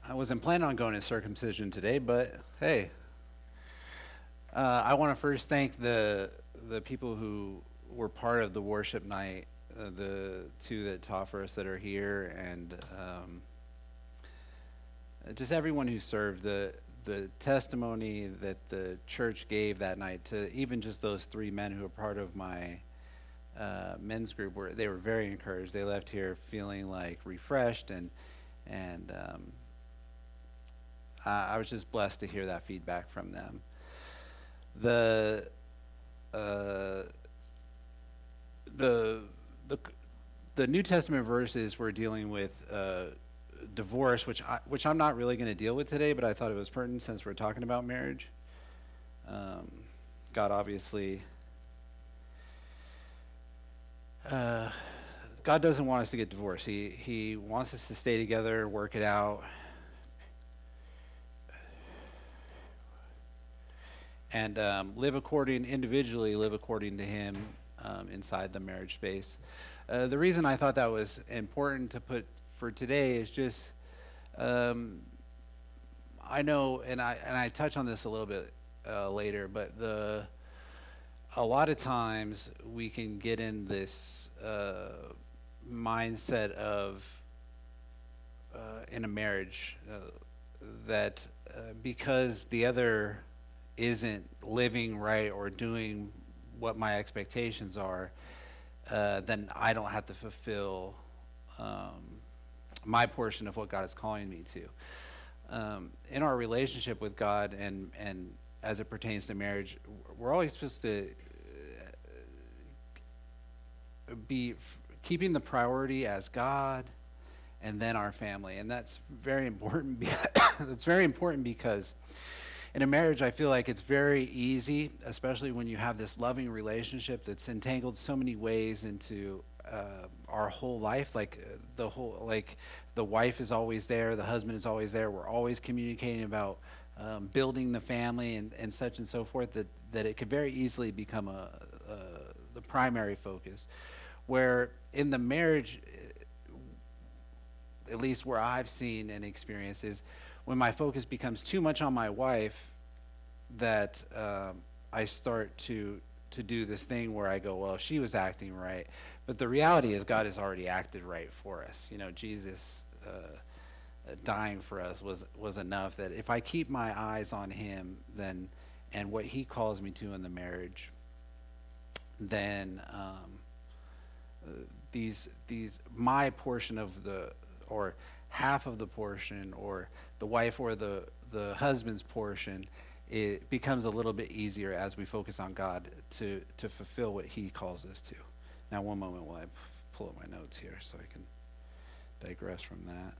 I wasn't planning on going to circumcision today, but hey, I want to first thank the people who were part of the worship night, the two that taught for us that are here, and just everyone who served. The testimony that the church gave that night to even just those three men who are part of my men's group, they were very encouraged. They left here feeling like refreshed and I was just blessed to hear that feedback from them. The uh, the the the New Testament verses we're dealing with divorce, which I'm not really going to deal with today, but I thought it was pertinent since we're talking about marriage. Um, God obviously, uh, God doesn't want us to get divorced. He wants us to stay together, work it out, and individually live according to Him inside the marriage space. The reason I thought that was important to put for today is just um, I know, and I touch on this a little bit later, but a lot of times we can get in this mindset of in a marriage that because the other isn't living right or doing what my expectations are, then I don't have to fulfill um, my portion of what God is calling me to. In our relationship with God and as it pertains to marriage, we're always supposed to be keeping the priority as God and then our family, and that's very important. It's very important because in a marriage, I feel like it's very easy, especially when you have this loving relationship that's entangled so many ways into our whole life. Like the wife is always there, the husband is always there. We're always communicating about building the family and such and so forth. That it could very easily become the primary focus. Where in the marriage, at least where I've seen and experienced is when my focus becomes too much on my wife, that I start to do this thing where I go, well, she was acting right, but the reality is God has already acted right for us. You know, Jesus dying for us was enough. That if I keep my eyes on Him, then and what He calls me to in the marriage, then these my portion of the or half of the portion or the wife or the husband's portion, it becomes a little bit easier as we focus on God to fulfill what He calls us to. Now, one moment while I pull up my notes here so I can digress from that.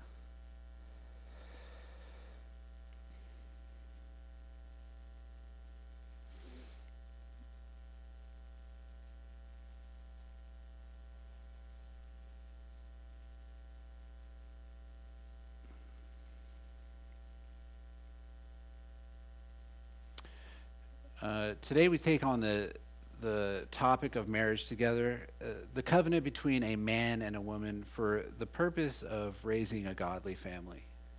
Today we take on the topic of marriage together, the covenant between a man and a woman for the purpose of raising a godly family.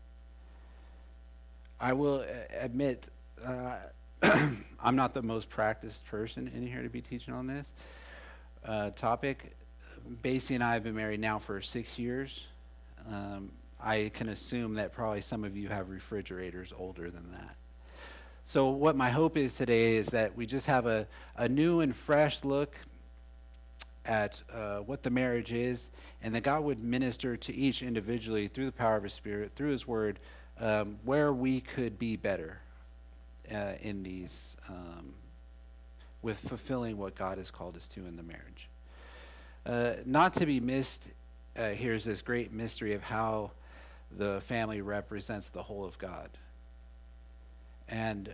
I will admit I'm not the most practiced person in here to be teaching on this topic. Basie and I have been married now for 6 years. I can assume that probably some of you have refrigerators older than that. So what my hope is today is that we just have a new and fresh look at what the marriage is, and that God would minister to each individually through the power of His Spirit, through His Word, where we could be better in these, with fulfilling what God has called us to in the marriage. Not to be missed, here's this great mystery of how the family represents the whole of God. And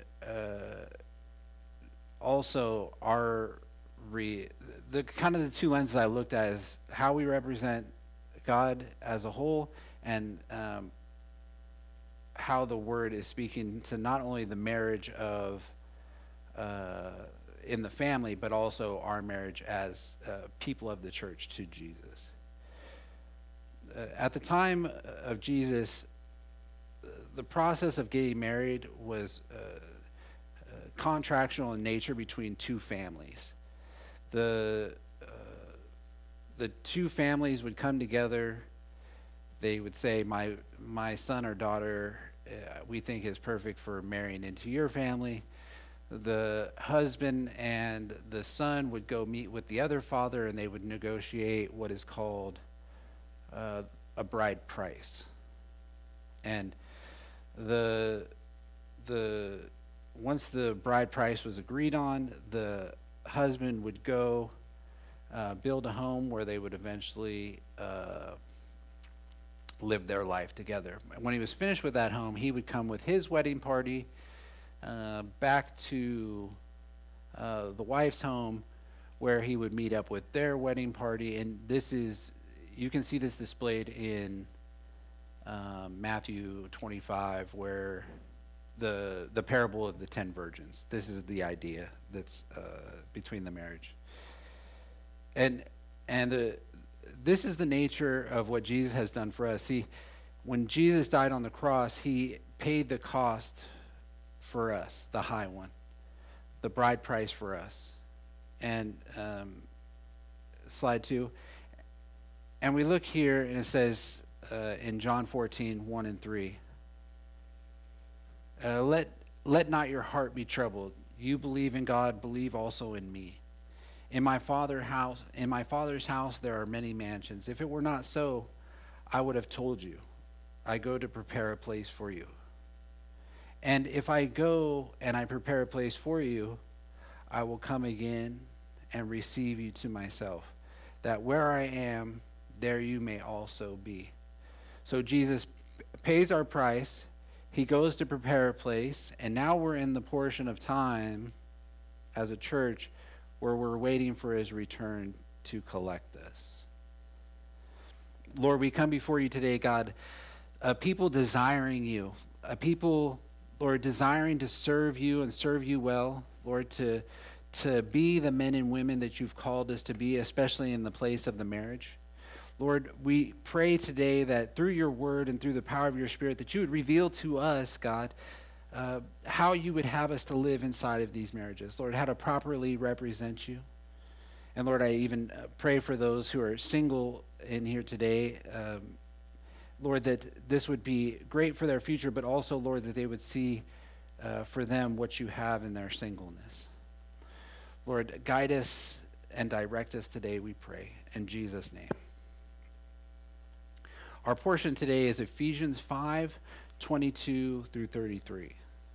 also the kind of the two lenses I looked at is how we represent God as a whole, and how the Word is speaking to not only the marriage of in the family, but also our marriage as people of the church to Jesus. At the time of Jesus, the process of getting married was contractual in nature between two families. The the two families would come together. They would say, my son or daughter, we think is perfect for marrying into your family. The husband and the son would go meet with the other father, and they would negotiate what is called a bride price. And the once the bride price was agreed on, the husband would go build a home where they would eventually live their life together. When he was finished with that home, he would come with his wedding party back to the wife's home, where he would meet up with their wedding party. And you can see this displayed in Matthew 25, where the parable of the 10 virgins. This is the idea that's between the marriage. And this is the nature of what Jesus has done for us. See, when Jesus died on the cross, he paid the cost for us, the high one, the bride price for us. And slide 2. And we look here, and it says in John 14, 1 and 3, let not your heart be troubled. You believe in God, believe also in me. In my Father's house there are many mansions. If it were not so, I would have told you. I go to prepare a place for you. And if I go and I prepare a place for you, I will come again and receive you to myself, that where I am, there you may also be. So Jesus pays our price. He goes to prepare a place, and now we're in the portion of time as a church where we're waiting for his return to collect us. Lord, we come before you today, God, a people desiring you, a people, Lord, desiring to serve you and serve you well, Lord, to be the men and women that you've called us to be, especially in the place of the marriage. Lord, we pray today that through your word and through the power of your Spirit, that you would reveal to us, God, how you would have us to live inside of these marriages. Lord, how to properly represent you. And Lord, I even pray for those who are single in here today, Lord, that this would be great for their future, but also, Lord, that they would see for them what you have in their singleness. Lord, guide us and direct us today, we pray, in Jesus' name. Our portion today is Ephesians 5, 22 through 33.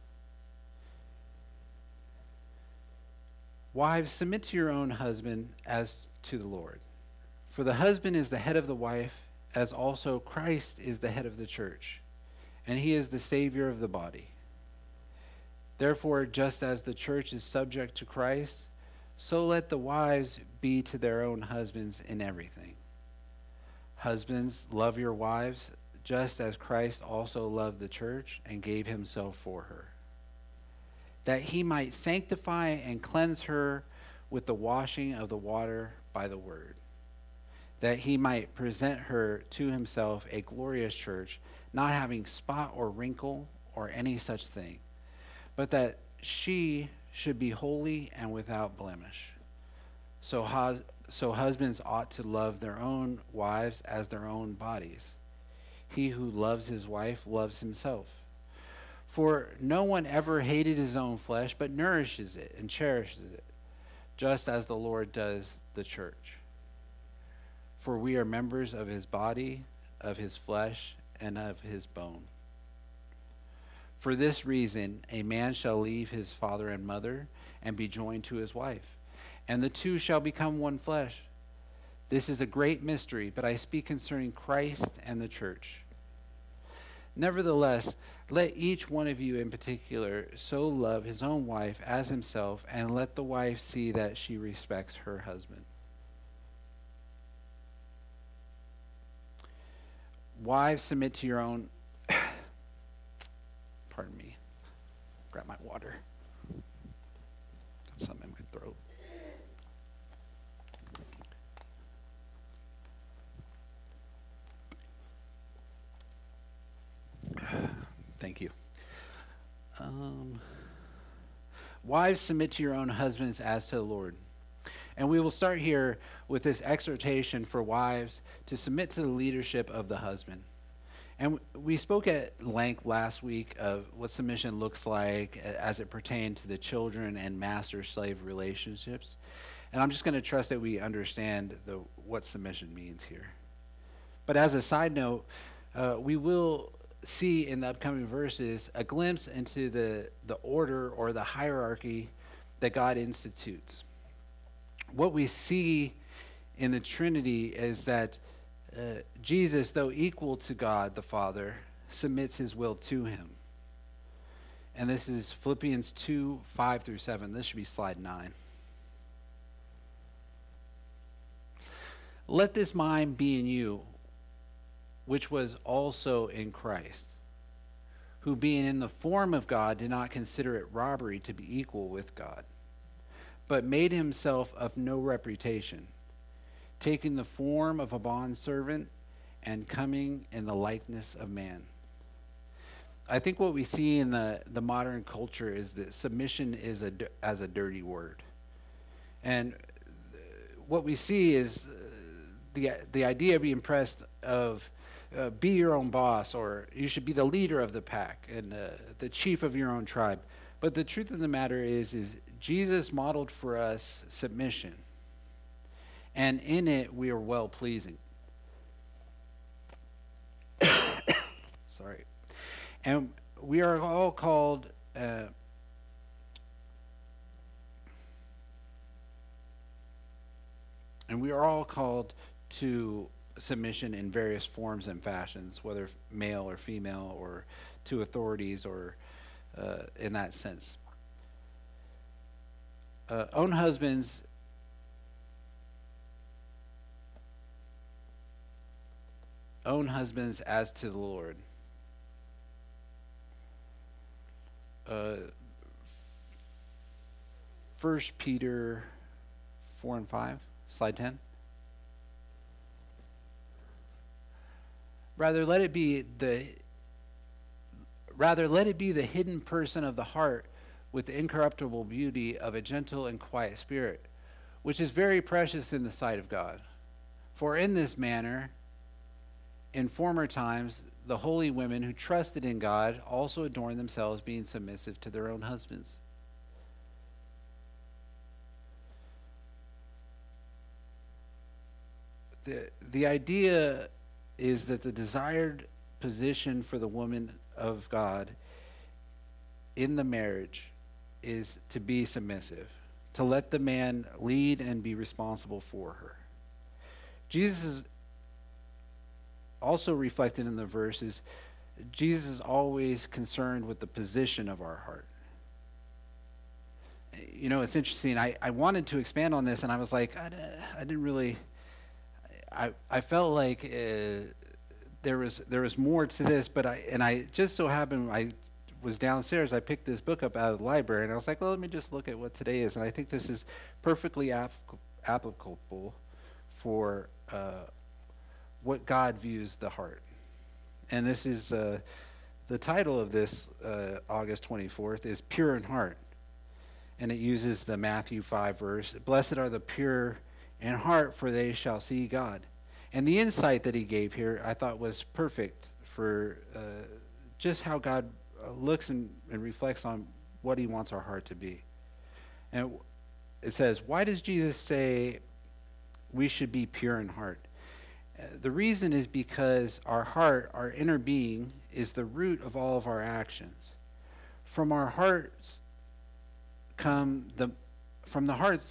Wives, submit to your own husband as to the Lord. For the husband is the head of the wife, as also Christ is the head of the church, and he is the Savior of the body. Therefore, just as the church is subject to Christ, so let the wives be to their own husbands in everything. Husbands, love your wives, just as Christ also loved the church and gave himself for her, that he might sanctify and cleanse her with the washing of the water by the word, that he might present her to himself a glorious church, not having spot or wrinkle or any such thing, but that she should be holy and without blemish. So husbands ought to love their own wives as their own bodies. He who loves his wife loves himself. For no one ever hated his own flesh, but nourishes it and cherishes it, just as the Lord does the church. For we are members of his body, of his flesh, and of his bone. For this reason, a man shall leave his father and mother and be joined to his wife, and the two shall become one flesh. This is a great mystery, but I speak concerning Christ and the church. Nevertheless, let each one of you in particular so love his own wife as himself, and let the wife see that she respects her husband. Wives, submit to your own... Pardon me. Grab my water. Got something in my throat. Thank you. Wives, submit to your own husbands as to the Lord. And we will start here with this exhortation for wives to submit to the leadership of the husband. And we spoke at length last week of what submission looks like as it pertained to the children and master-slave relationships. And I'm just going to trust that we understand what submission means here. But as a side note, we will see in the upcoming verses a glimpse into the order or the hierarchy that God institutes. What we see in the Trinity is that Jesus, though equal to God the Father, submits his will to him. And this is Philippians 2, 5 through 7. This should be slide 9. Let this mind be in you, which was also in Christ, who being in the form of God did not consider it robbery to be equal with God, but made himself of no reputation, taking the form of a bondservant and coming in the likeness of man. I think what we see in the modern culture is that submission is as a dirty word. And what we see is the idea being pressed of be your own boss, or you should be the leader of the pack and the chief of your own tribe. But the truth of the matter is Jesus modeled for us submission. And in it, we are well-pleasing. Sorry. And we are all called to submission in various forms and fashions, whether male or female, or to authorities, or in that sense. Own husbands as to the Lord. 1 Peter 4 and 5, slide 10. Rather let it be the hidden person of the heart with the incorruptible beauty of a gentle and quiet spirit, which is very precious in the sight of God. For in this manner, in former times, the holy women who trusted in God also adorned themselves, being submissive to their own husbands. The idea is that the desired position for the woman of God in the marriage is to be submissive, to let the man lead and be responsible for her. Jesus is also reflected in the verses. Jesus is always concerned with the position of our heart. You know, it's interesting. I wanted to expand on this, and I was like, I didn't really. I felt like there was more to this, but I just so happened I was downstairs. I picked this book up out of the library, and I was like, well, let me just look at what today is. And I think this is perfectly applicable for what God views the heart. And this is the title of this August 24th is Pure in Heart. And it uses the Matthew 5 verse, blessed are the pure in heart, for they shall see God. And the insight that he gave here, I thought, was perfect for just how God looks and reflects on what he wants our heart to be. And it says, why does Jesus say we should be pure in heart? The reason is because our heart, our inner being, is the root of all of our actions. From our hearts come from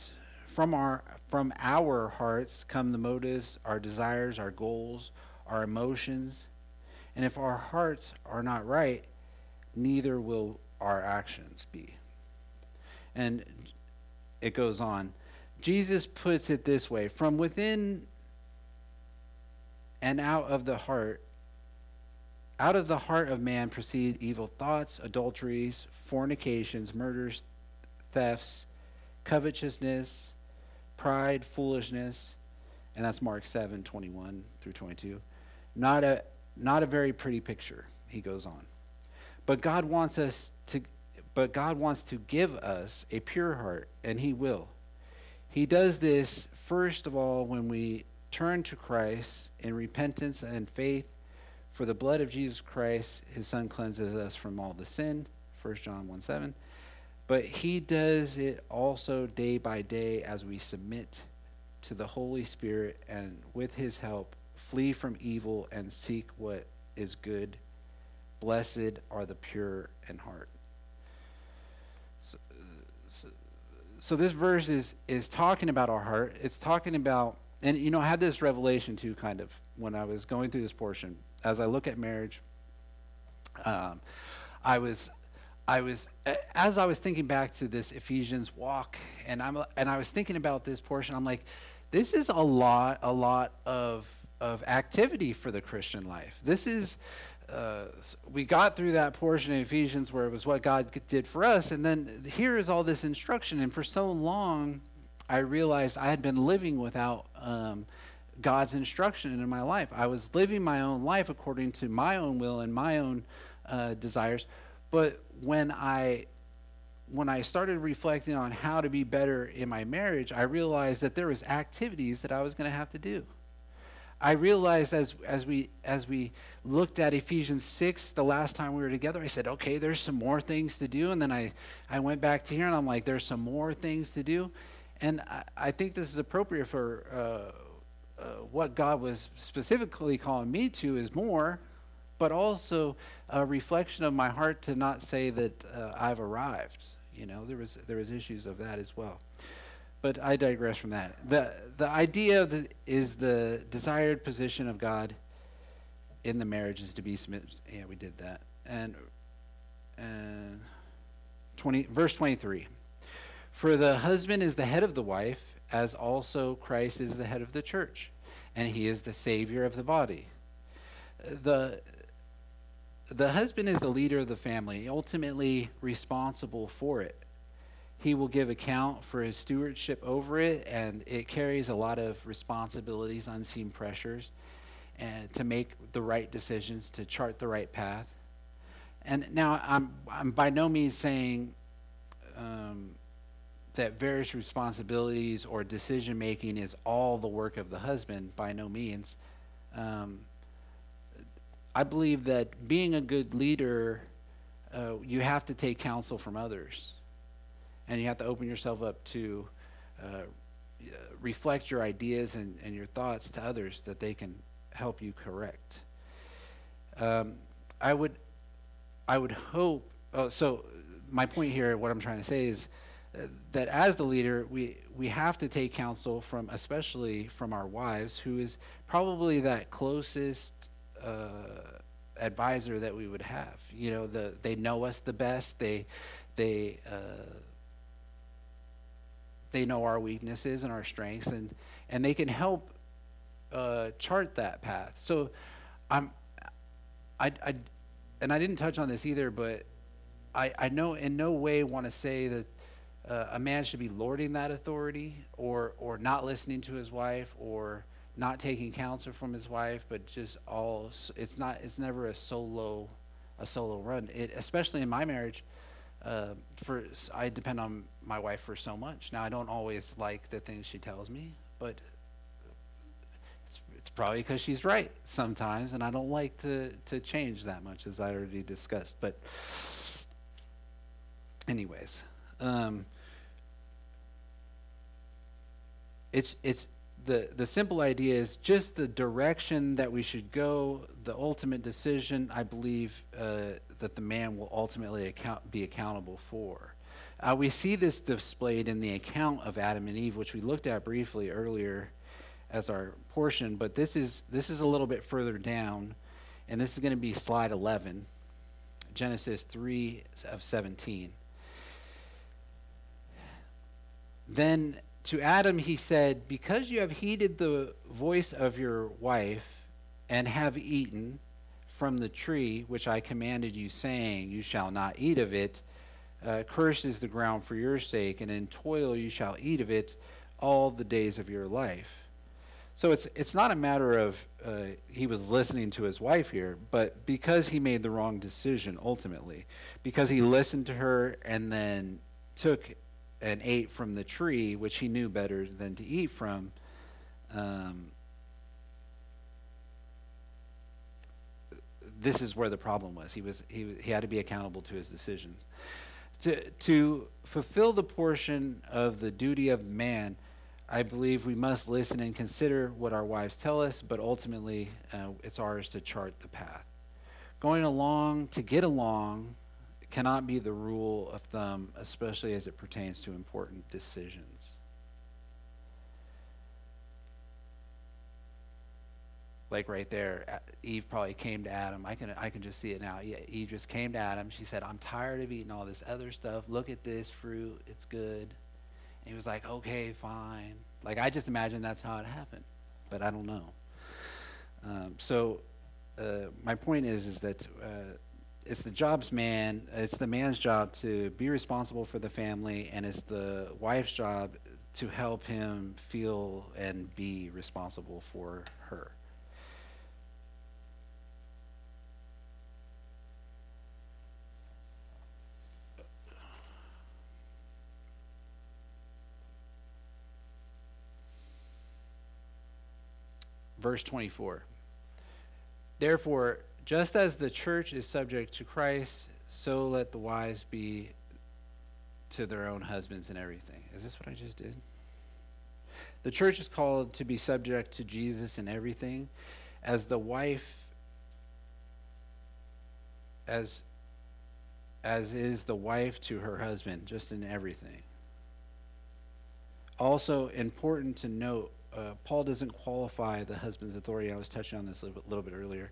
our hearts come the motives, our desires, our goals, our emotions. And if our hearts are not right, neither will our actions be. And it goes on. Jesus puts it this way, from within and out of the heart of man proceed evil thoughts, adulteries, fornications, murders, thefts, covetousness, pride, foolishness, and that's Mark 7:21 through 22. Not a very pretty picture, he goes on. But God wants to give us a pure heart, and he will. He does this, first of all, when we turn to Christ in repentance and faith. For the blood of Jesus Christ, his son, cleanses us from all the sin, 1 John 1:7. But he does it also day by day as we submit to the Holy Spirit, and with his help, flee from evil and seek what is good. Blessed are the pure in heart. So this verse is talking about our heart. It's talking about, and I had this revelation too, kind of, when I was going through this portion. As I look at marriage, I was as I was thinking back to this Ephesians walk, and I was thinking about this portion. I'm like, this is a lot of activity for the Christian life. This is we got through that portion of Ephesians where it was what God did for us, and then here is all this instruction. And for so long, I realized I had been living without God's instruction in my life. I was living my own life according to my own will and my own desires. But when I started reflecting on how to be better in my marriage, I realized that there was activities that I was going to have to do. I realized as we looked at Ephesians 6 the last time we were together, I said, okay, there's some more things to do. And then I went back to here and I'm like, there's some more things to do. And I think this is appropriate for what God was specifically calling me to is more, but also a reflection of my heart to not say that I've arrived. There was issues of that as well. But I digress from that. The idea is the desired position of God in the marriage is to be submitted. Yeah, we did that. And verse 23. For the husband is the head of the wife, as also Christ is the head of the church, and he is the Savior of the body. The husband is the leader of the family, ultimately responsible for it. He will give account for his stewardship over it, and it carries a lot of responsibilities, unseen pressures, and to make the right decisions, to chart the right path. And now I'm by no means saying that various responsibilities or decision making is all the work of the husband. By no means. I believe that being a good leader, you have to take counsel from others. And you have to open yourself up to reflect your ideas and your thoughts to others that they can help you correct. I would hope, so my point here, what I'm trying to say is that as the leader, we have to take counsel from, especially from our wives, who is probably that closest advisor that we would have. They know us the best. They know our weaknesses and our strengths, and they can help chart that path. So I didn't touch on this either, but I know in no way want to say that a man should be lording that authority or not listening to his wife or not taking counsel from his wife, but just it's never a solo run. Especially in my marriage, I depend on my wife for so much. Now I don't always like the things she tells me, but it's probably because she's right sometimes, and I don't like to change that much, as I already discussed. But anyways, it's the simple idea is just the direction that we should go. The ultimate decision, I believe, that the man will ultimately be accountable for. We see this displayed in the account of Adam and Eve, which we looked at briefly earlier as our portion, but this is a little bit further down, and this is going to be slide 11, Genesis 3:17. Then to Adam he said, because you have heeded the voice of your wife and have eaten from the tree which I commanded you, saying, you shall not eat of it, cursed is the ground for your sake, and in toil you shall eat of it all the days of your life. So it's not a matter of he was listening to his wife here, but because he made the wrong decision ultimately, because he listened to her and then took and ate from the tree, which he knew better than to eat from, this is where the problem was. He had to be accountable to his decision. To fulfill the portion of the duty of man, I believe we must listen and consider what our wives tell us, but ultimately it's ours to chart the path. Going along to get along cannot be the rule of thumb, especially as it pertains to important decisions. Like right there, Eve probably came to Adam. I can just see it now. Yeah, Eve just came to Adam. She said, "I'm tired of eating all this other stuff. Look at this fruit. It's good." And he was like, "Okay, fine." Like, I just imagine that's how it happened, but I don't know. My point is that it's the man's job to be responsible for the family, and it's the wife's job to help him feel and be responsible for her. Verse 24. Therefore, just as the church is subject to Christ, so let the wives be to their own husbands in everything. Is this what I just did? The church is called to be subject to Jesus in everything, as the wife, as is the wife to her husband, just in everything. Also important to note, Paul doesn't qualify the husband's authority. I was touching on this a little bit earlier.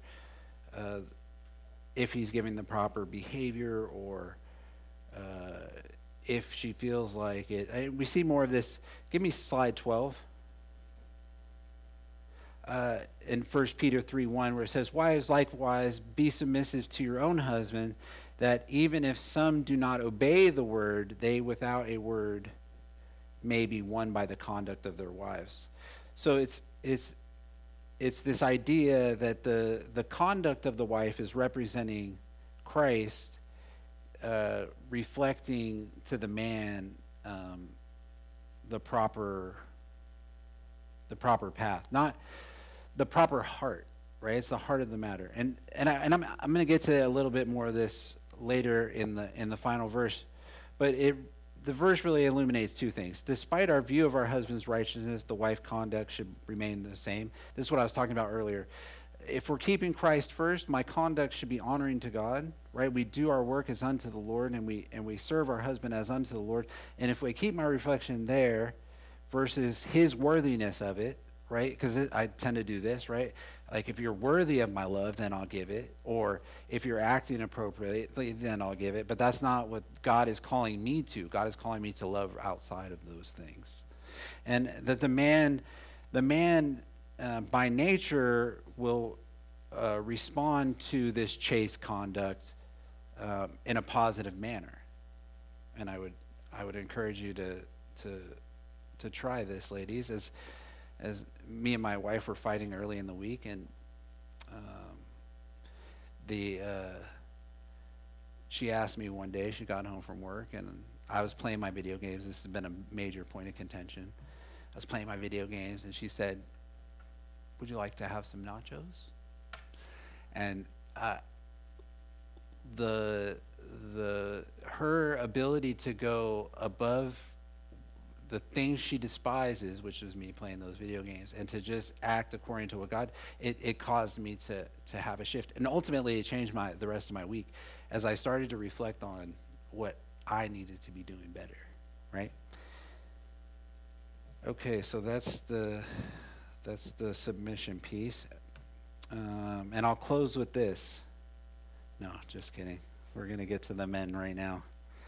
If he's giving the proper behavior, or if she feels like it. We see more of this. Give me slide 12. In 1 Peter 3:1, where it says, "Wives, likewise, be submissive to your own husband, that even if some do not obey the word, they without a word may be won by the conduct of their wives." So it's this idea that the conduct of the wife is representing Christ, reflecting to the man the proper path, not the proper heart, right? It's the heart of the matter, and I'm going to get to a little bit more of this later in the final verse, but the verse really illuminates two things. Despite our view of our husband's righteousness, the wife's conduct should remain the same. This is what I was talking about earlier. If we're keeping Christ first, my conduct should be honoring to God, right? We do our work as unto the Lord, and we serve our husband as unto the Lord. And if we keep my reflection there versus his worthiness of it, right? Because I tend to do this, right? Like, if you're worthy of my love, then I'll give it. Or if you're acting appropriately, then I'll give it. But that's not what God is calling me to. God is calling me to love outside of those things. And that the man by nature will respond to this chaste conduct in a positive manner. And I would encourage you to try this, ladies, as me and my wife were fighting early in the week, and she asked me one day, she got home from work, and I was playing my video games. This has been a major point of contention. I was playing my video games, and she said, "Would you like to have some nachos?" And her ability to go above the things she despises, which was me playing those video games, and to just act according to what God, it caused me to have a shift. And ultimately, it changed the rest of my week as I started to reflect on what I needed to be doing better, right? Okay, so that's the submission piece. And I'll close with this. No, just kidding. We're going to get to the men right now.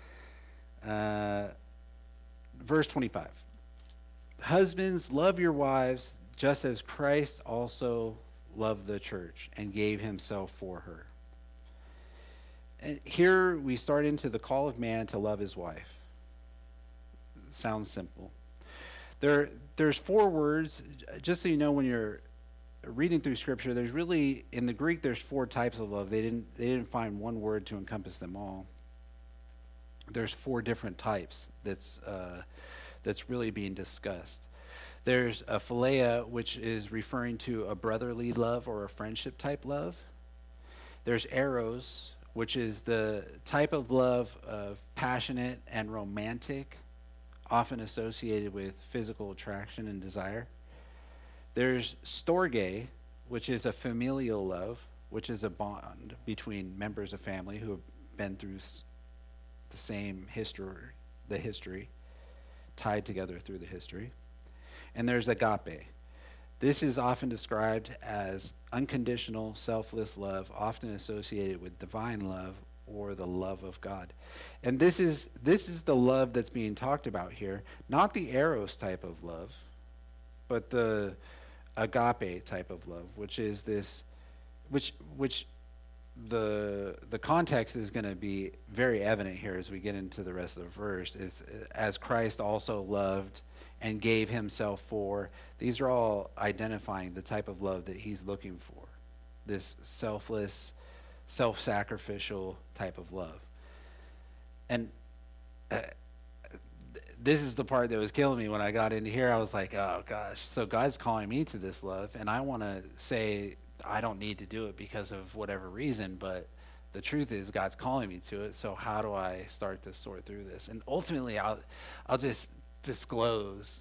Verse 25. Husbands, love your wives just as Christ also loved the church and gave himself for her. And here we start into the call of man to love his wife. Sounds simple. There's four words, just so you know when you're reading through scripture, there's really, in the Greek, there's four types of love. They didn't find one word to encompass them all. There's four different types that's really being discussed. There's a philia, which is referring to a brotherly love or a friendship type love. There's eros, which is the type of love of passionate and romantic, often associated with physical attraction and desire. There's storge, which is a familial love, which is a bond between members of family who have been through the same history, tied together through the history. And there's agape. This is often described as unconditional, selfless love, often associated with divine love or the love of God. And this is the love that's being talked about here, not the eros type of love, but the agape type of love, which is this, which the context is going to be very evident here as we get into the rest of the verse, is as Christ also loved and gave himself for. These are all identifying the type of love that he's looking for, this selfless, self-sacrificial type of love. And this is the part that was killing me when I got into here. I was like, oh gosh, so God's calling me to this love, and I want to say I don't need to do it because of whatever reason, but the truth is God's calling me to it. So how do I start to sort through this? And ultimately, I'll just disclose.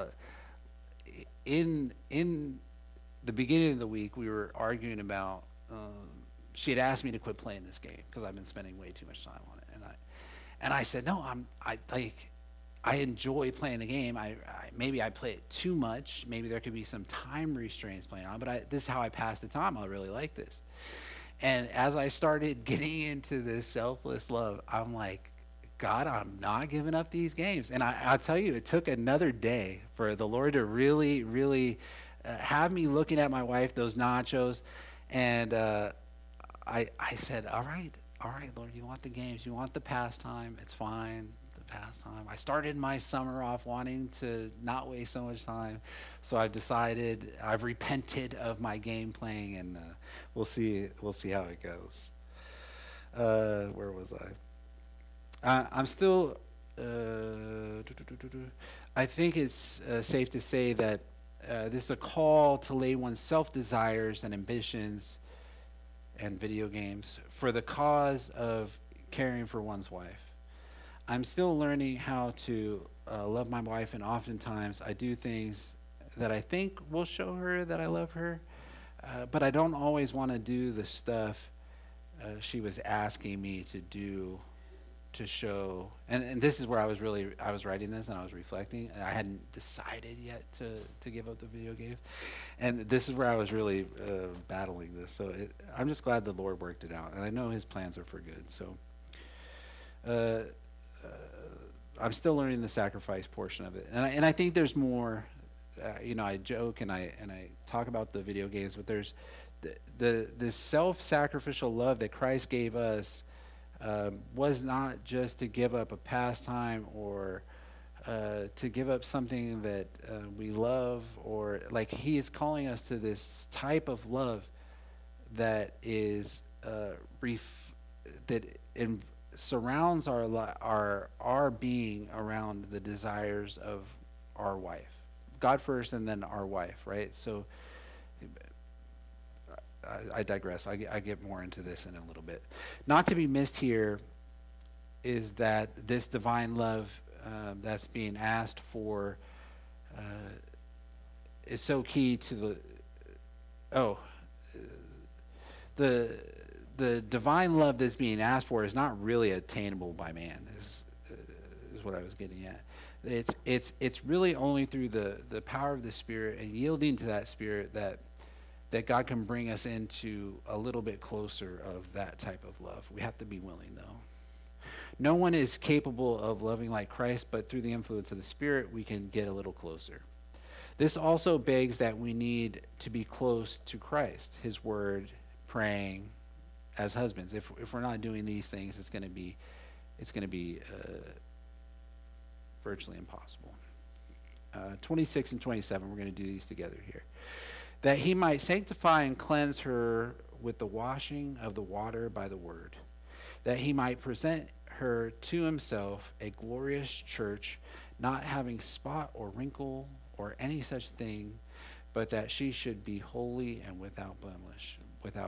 In the beginning of the week, we were arguing about. She had asked me to quit playing this game because I've been spending way too much time on it, and I said no. I enjoy playing the game. Maybe I play it too much. Maybe there could be some time restraints playing on, but this is how I pass the time. I really like this. And as I started getting into this selfless love, I'm like, God, I'm not giving up these games. And I'll tell you, it took another day for the Lord to really, really have me looking at my wife, those nachos. And I said, all right, Lord, you want the games, you want the pastime, it's fine. Pastime. I started my summer off wanting to not waste so much time, so I've repented of my game playing, and we'll see how it goes. Where was I? I'm still. I think it's safe to say that this is a call to lay one's self-desires and ambitions and video games for the cause of caring for one's wife. I'm still learning how to love my wife, and oftentimes I do things that I think will show her that I love her, but I don't always want to do the stuff she was asking me to do to show. And this is where I was writing this and I was reflecting, and I hadn't decided yet to give up the video games, and this is where I was really battling this. So I'm just glad the Lord worked it out, and I know his plans are for good. So I'm still learning the sacrifice portion of it, and I think there's more. I joke and I talk about the video games, but there's this self-sacrificial love that Christ gave us was not just to give up a pastime or to give up something that we love, or like he is calling us to this type of love that is surrounds our being around the desires of our wife. God first and then our wife, right? So I digress. I get more into this in a little bit. Not to be missed here is that this divine love that's being asked for is so key to the divine love that's being asked for is not really attainable by man, is what I was getting at. It's really only through the power of the Spirit and yielding to that Spirit that God can bring us into a little bit closer of that type of love. We have to be willing, though. No one is capable of loving like Christ, but through the influence of the Spirit, we can get a little closer. This also begs that we need to be close to Christ, his word, praying as husbands. If we're not doing these things, it's going to be virtually impossible. 26 and 27. We're going to do these together here. That he might sanctify and cleanse her with the washing of the water by the word, that he might present her to himself a glorious church, not having spot or wrinkle or any such thing, but that she should be holy and without blemish.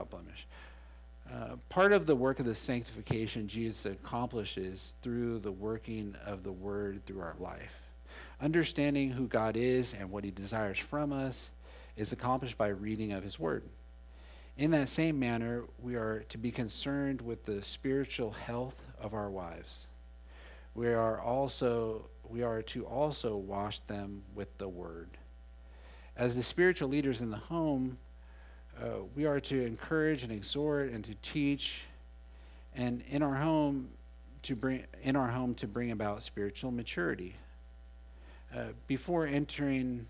Part of the work of the sanctification Jesus accomplishes through the working of the word through our life. Understanding who God is and what he desires from us is accomplished by reading of his word. In that same manner, we are to be concerned with the spiritual health of our wives. We are to also wash them with the word. As the spiritual leaders in the home, we are to encourage and exhort and to teach, and in our home to bring about spiritual maturity. Before entering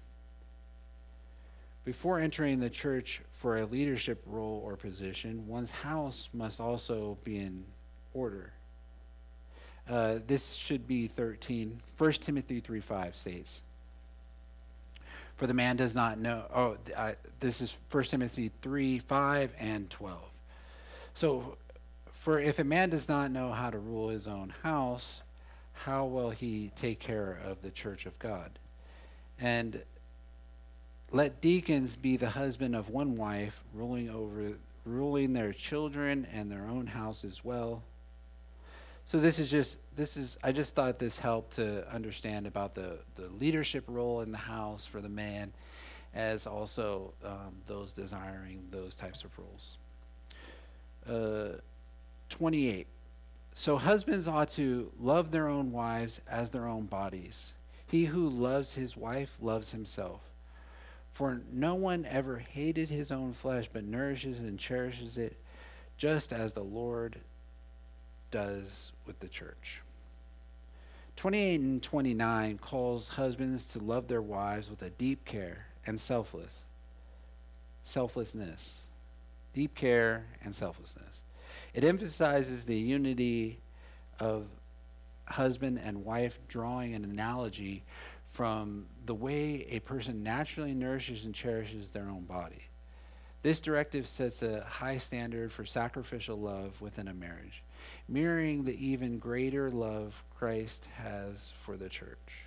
the church for a leadership role or position, one's house must also be in order. This should be 13. 1 Timothy 3:5 states, "For the man does not know." This is 1 Timothy 3:5 and 12. So, for if a man does not know how to rule his own house, how will he take care of the church of God? And let deacons be the husband of one wife, ruling their children and their own house as well. So I just thought this helped to understand about the leadership role in the house for the man, as also those desiring those types of roles. 28. So husbands ought to love their own wives as their own bodies. He who loves his wife loves himself. For no one ever hated his own flesh, but nourishes and cherishes it, just as the Lord does with the church. 28 and 29 calls husbands to love their wives with a deep care and selflessness. Deep care and selflessness. It emphasizes the unity of husband and wife, drawing an analogy from the way a person naturally nourishes and cherishes their own body. This directive sets a high standard for sacrificial love within a marriage, mirroring the even greater love Christ has for the church.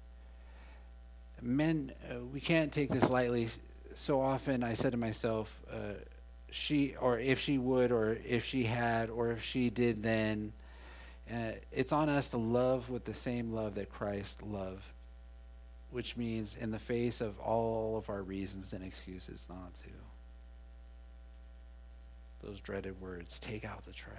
Men, we can't take this lightly. So often I said to myself, if she would, or if she had, or if she did then, it's on us to love with the same love that Christ loved, which means in the face of all of our reasons and excuses not to. Those dreaded words, take out the trash.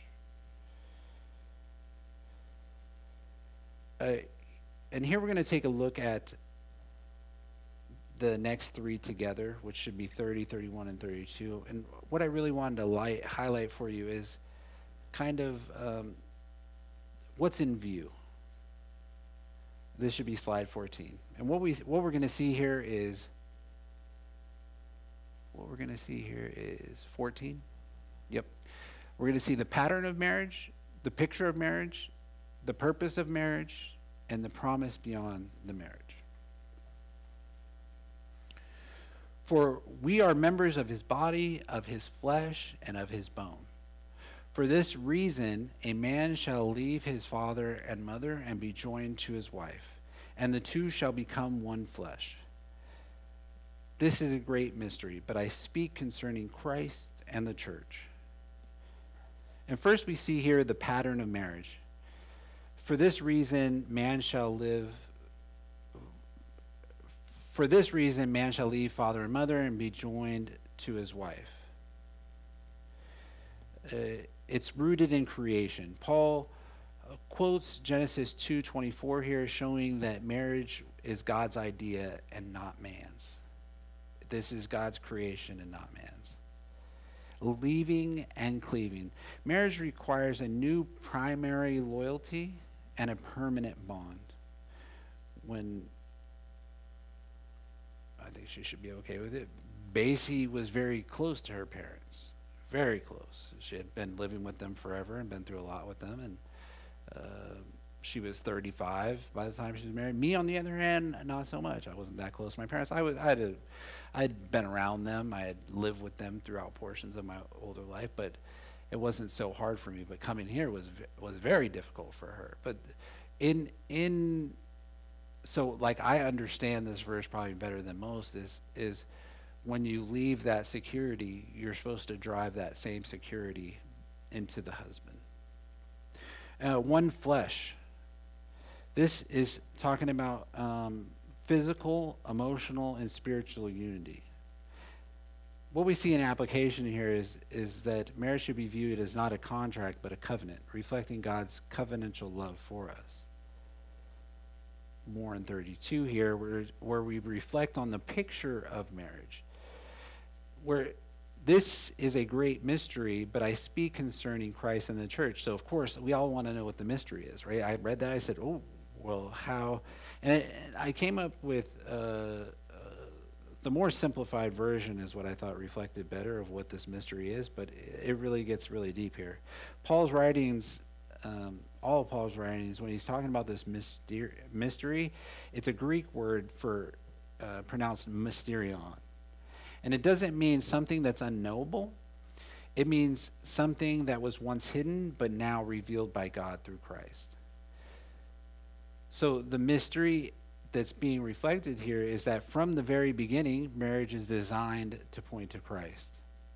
And here we're going to take a look at the next three together, which should be 30, 31, and 32. And what I really wanted to highlight for you is kind of what's in view. This should be slide 14. And what we're going to see here is 14. Yep. We're going to see the pattern of marriage, the picture of marriage, the purpose of marriage, and the promise beyond the marriage. For we are members of his body, of his flesh, and of his bone. For this reason, a man shall leave his father and mother and be joined to his wife, and the two shall become one flesh. This is a great mystery, but I speak concerning Christ and the church. And first we see here the pattern of marriage. For this reason, man shall leave father and mother and be joined to his wife. It's rooted in creation. Paul quotes Genesis 2:24 here, showing that marriage is God's idea and not man's. This is God's creation and not man's. Leaving and cleaving. Marriage requires a new primary loyalty and a permanent bond. When I think she should be okay with it. Basie was very close to her parents. Very close. She had been living with them forever and been through a lot with them. And she was 35 by the time she was married. Me, on the other hand, not so much. I wasn't that close to my parents. I'd been around them. I had lived with them throughout portions of my older life, but it wasn't so hard for me. But coming here was very difficult for her. But so like I understand this verse probably better than most is when you leave that security, you're supposed to drive that same security into the husband. One flesh. This is talking about physical, emotional, and spiritual unity. What we see in application here is that marriage should be viewed as not a contract but a covenant, reflecting God's covenantal love for us. More in 32 here, where we reflect on the picture of marriage. Where this is a great mystery, but I speak concerning Christ and the church. So, of course, we all want to know what the mystery is, right? I read that, I said, oh, well, how? And I came up with the more simplified version is what I thought reflected better of what this mystery is, but it really gets really deep here. Paul's writings, all of Paul's writings, when he's talking about this mystery, it's a Greek word for pronounced mysterion. And it doesn't mean something that's unknowable. It means something that was once hidden but now revealed by God through Christ. So the mystery that's being reflected here is that from the very beginning, marriage is designed to point to Christ.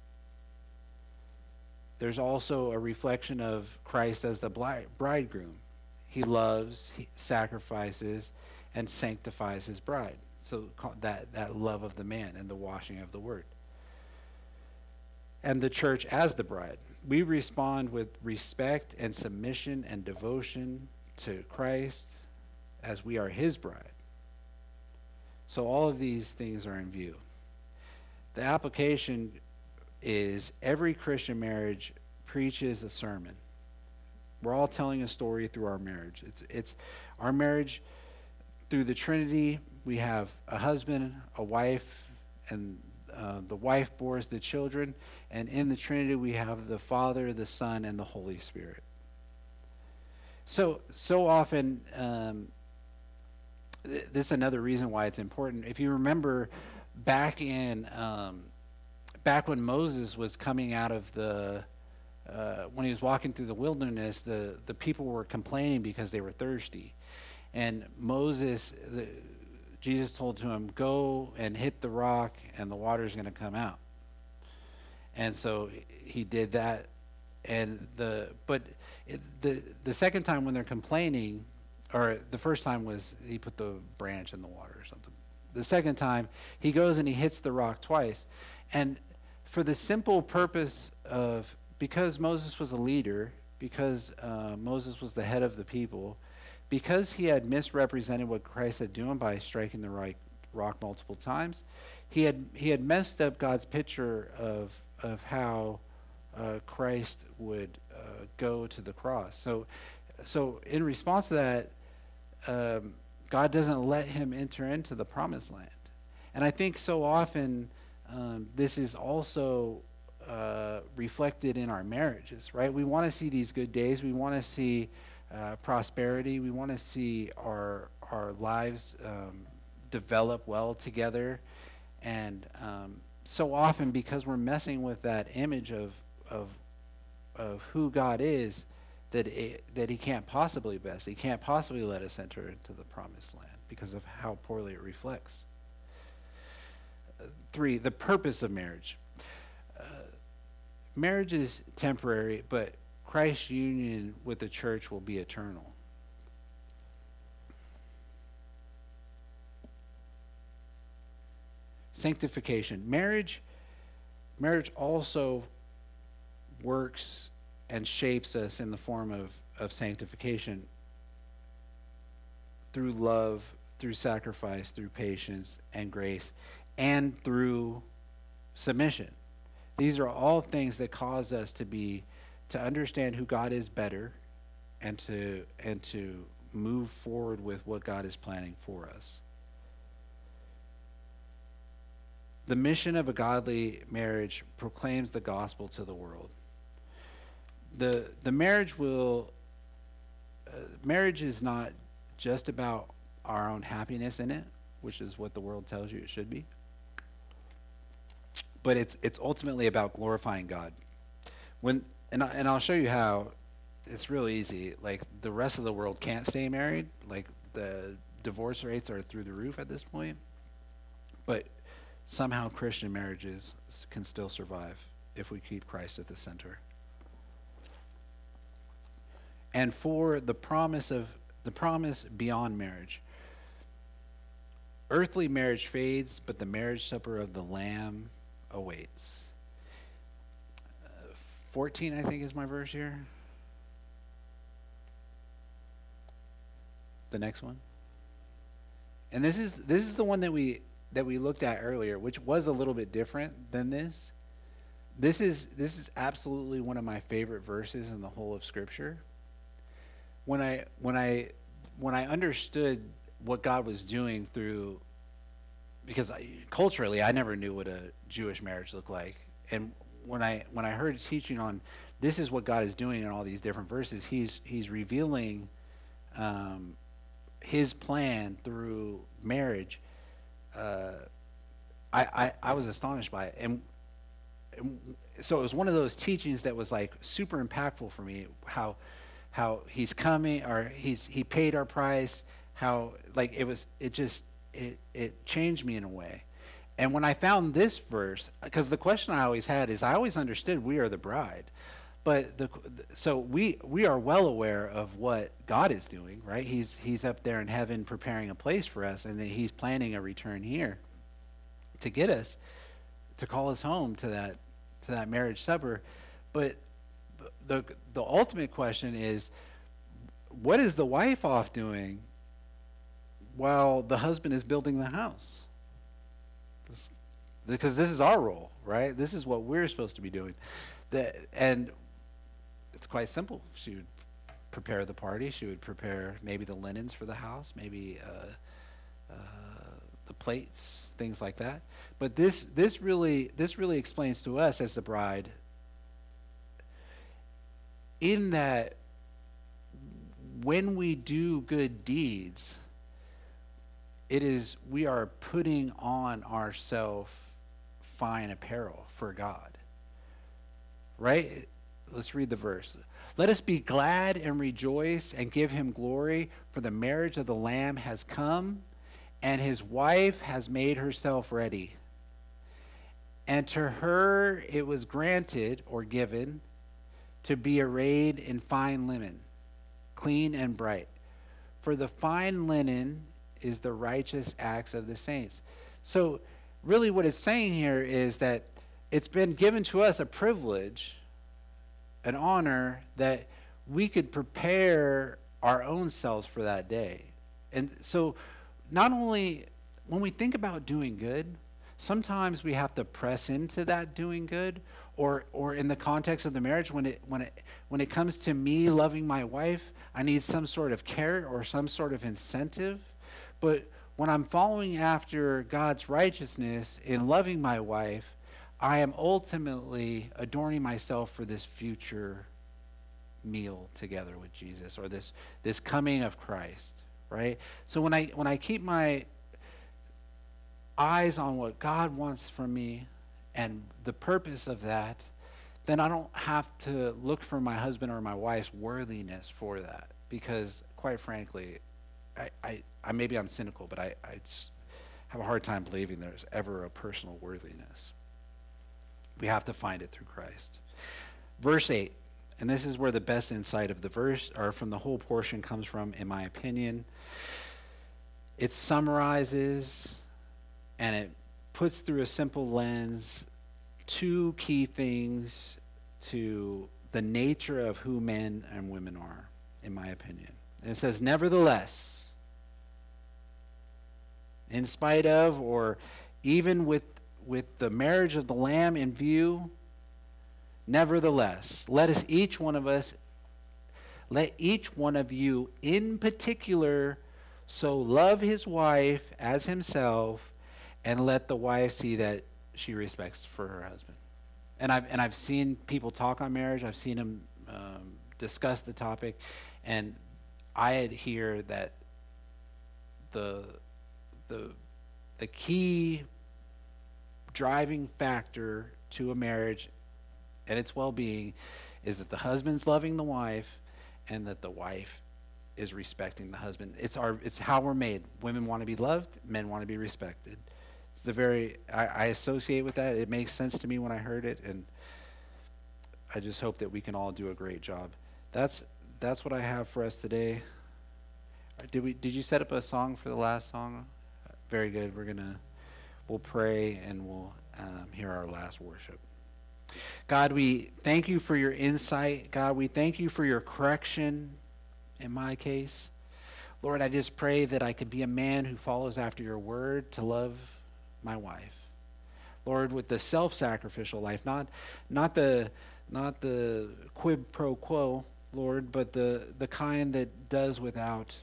There's also a reflection of Christ as the bridegroom. He loves, he sacrifices, and sanctifies his bride. So that love of the man and the washing of the word. And the church as the bride. We respond with respect and submission and devotion to Christ as we are his bride. So all of these things are in view. The application is every Christian marriage preaches a sermon. We're all telling a story through our marriage. It's our marriage through the Trinity. We have a husband, a wife, and the wife bores the children. And in the Trinity, we have the Father, the Son, and the Holy Spirit. So often, this is another reason why it's important. If you remember, back when Moses was coming out of when he was walking through the wilderness, the people were complaining because they were thirsty. And Jesus told to him, go and hit the rock and the water's going to come out. And so he did that. And the second time when they're complaining, or the first time was he put the branch in the water or something. The second time he goes and he hits the rock twice. And for the simple purpose of, because Moses was a leader, because Moses was the head of the people, because he had misrepresented what Christ had done by striking the right rock multiple times, he had messed up God's picture of how Christ would go to the cross. So in response to that, God doesn't let him enter into the promised land. And I think so often this is also reflected in our marriages, right? We want to see these good days. We want to see prosperity. We want to see our lives develop well together. And so often, because we're messing with that image of who God is, that he can't possibly best. He can't possibly let us enter into the promised land because of how poorly it reflects. 3, the purpose of marriage. Marriage is temporary, but Christ's union with the church will be eternal. Sanctification. Marriage also works and shapes us in the form of sanctification through love, through sacrifice, through patience and grace, and through submission. These are all things that cause us to understand who God is better, and to move forward with what God is planning for us. The mission of a godly marriage proclaims the gospel to the world. The marriage will marriage is not just about our own happiness in it, which is what the world tells you it should be, but it's ultimately about glorifying God. I'll show you how. It's really easy. Like, the rest of the world can't stay married. Like, the divorce rates are through the roof at this point. But somehow Christian marriages can still survive if we keep Christ at the center. And for the promise beyond marriage. Earthly marriage fades, but the marriage supper of the Lamb awaits. 14, I think, is my verse here. The next one. And this is the one that we looked at earlier, which was a little bit different than this. This is absolutely one of my favorite verses in the whole of Scripture. When I understood what God was doing through, because culturally I never knew what a Jewish marriage looked like, and when I heard teaching on this is what God is doing in all these different verses, he's revealing his plan through marriage. I was astonished by it, and so it was one of those teachings that was like super impactful for me. How he's coming, or he paid our price. How, like, it changed me in a way. And when I found this verse, because the question I always had is, I always understood we are the bride. But so we are well aware of what God is doing, right? He's up there in heaven preparing a place for us, and then he's planning a return here to get us, to call us home to that marriage supper. But the ultimate question is, what is the wife off doing while the husband is building the house? Because this is our role, right? This is what we're supposed to be doing. And it's quite simple. She would prepare the party. She would prepare maybe the linens for the house, maybe the plates, things like that. But this really explains to us as the bride, in that when we do good deeds, we are putting on ourselves fine apparel for God. Right? Let's read the verse. Let us be glad and rejoice and give him glory, for the marriage of the Lamb has come, and his wife has made herself ready. And to her it was granted, or given, to be arrayed in fine linen, clean and bright. For the fine linen is the righteous acts of the saints. So really what it's saying here is that it's been given to us a privilege, an honor, that we could prepare our own selves for that day. And so not only when we think about doing good, sometimes we have to press into that doing good, or in the context of the marriage, when it comes to me loving my wife, I need some sort of carrot or some sort of incentive. But when I'm following after God's righteousness in loving my wife, I am ultimately adorning myself for this future meal together with Jesus, or this coming of Christ, right? So when I keep my eyes on what God wants from me and the purpose of that, then I don't have to look for my husband or my wife's worthiness for that, because quite frankly, I maybe I'm cynical, but I just have a hard time believing there's ever a personal worthiness. We have to find it through Christ. Verse 8, and this is where the best insight of the verse, or from the whole portion, comes from, in my opinion. It summarizes and it puts through a simple lens two key things to the nature of who men and women are, in my opinion. And it says, nevertheless, in spite of, or even with the marriage of the Lamb in view, nevertheless, let each one of you in particular so love his wife as himself, and let the wife see that she respects for her husband. And I've seen people talk on marriage. I've seen them discuss the topic, and I adhere that the the the key driving factor to a marriage and its well-being is that the husband's loving the wife and that the wife is respecting the husband. It's how we're made. Women want to be loved, men want to be respected. It's I associate with that. It makes sense to me when I heard it, and I just hope that we can all do a great job. That's what I have for us today. Did you set up a song for the last song? Very good. We'll pray and we'll hear our last worship. God, we thank you for your insight. God, we thank you for your correction in my case. Lord, I just pray that I could be a man who follows after your word to love my wife. Lord, with the self-sacrificial life, not the quid pro quo, Lord, but the kind that does without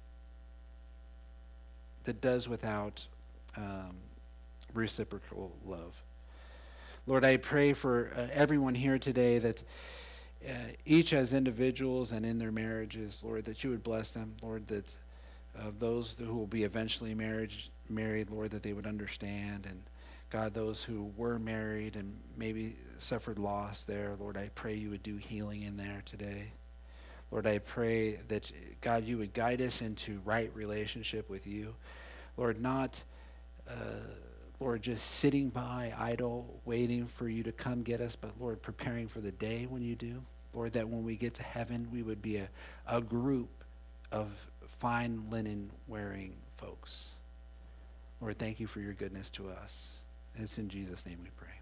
reciprocal love. Lord, I pray for everyone here today that each as individuals and in their marriages, Lord, that you would bless them, Lord, that those who will be eventually married, Lord, that they would understand, and God, those who were married and maybe suffered loss there, Lord, I pray you would do healing in there today. Lord, I pray that, God, you would guide us into right relationship with you. Lord, not, Lord, just sitting by idle, waiting for you to come get us, but, Lord, preparing for the day when you do. Lord, that when we get to heaven, we would be a group of fine linen wearing folks. Lord, thank you for your goodness to us. It's in Jesus' name we pray.